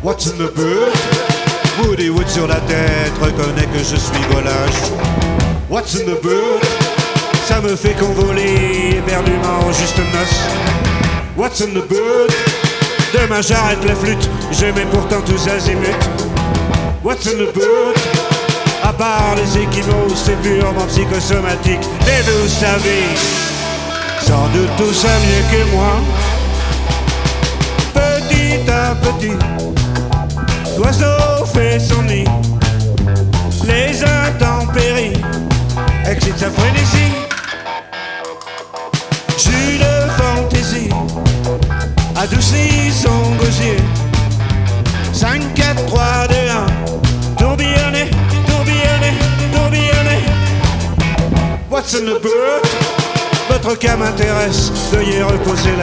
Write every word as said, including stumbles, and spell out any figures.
What's in the boot? Woody Wood sur la tête reconnaît que je suis volage. What's in the boot? Ça me fait convoler éperdument en juste noces. What's in the boot? Demain j'arrête la flûte, je mets pourtant tous azimuts. What's in the boot? À part les équimaux, c'est purement psychosomatique. Mais vous savez, sans doute tout ça mieux que moi. Petit à petit, l'oiseau fait son nid. Les intempéries excitent sa frénésie. Jus de fantaisie adoucit son gosier. Cinq, quatre, trois, deux, un. Tourbillonnez, tourbillonnez, tourbillonnez. What's in the boot? Votre cas m'intéresse, veuillez reposer la